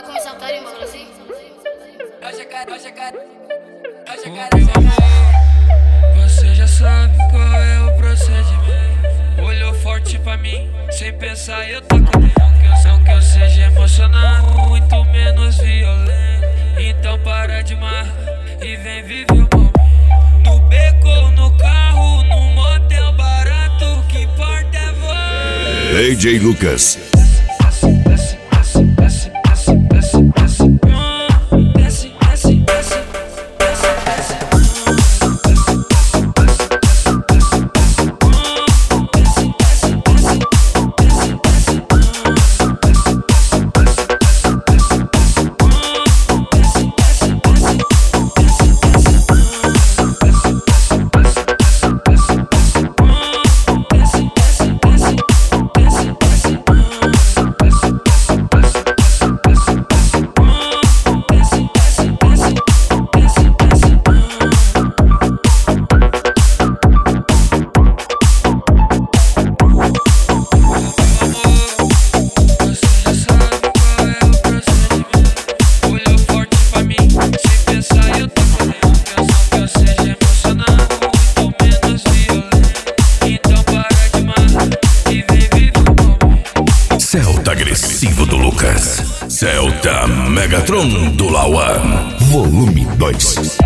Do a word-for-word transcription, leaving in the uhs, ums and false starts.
começar a tarimar assim? Você já sabe qual é o procedimento. Olhou forte pra mim, sem pensar eu tô com dentro. Não que eu seja emocionado, muito menos violento. Então para de marra e vem viver o momento. No beco ou no carro, num motel barato, o que importa é você. D J Lucas. Celta agressivo do Lucas. Celta Megatron do Lauan. Volume dois.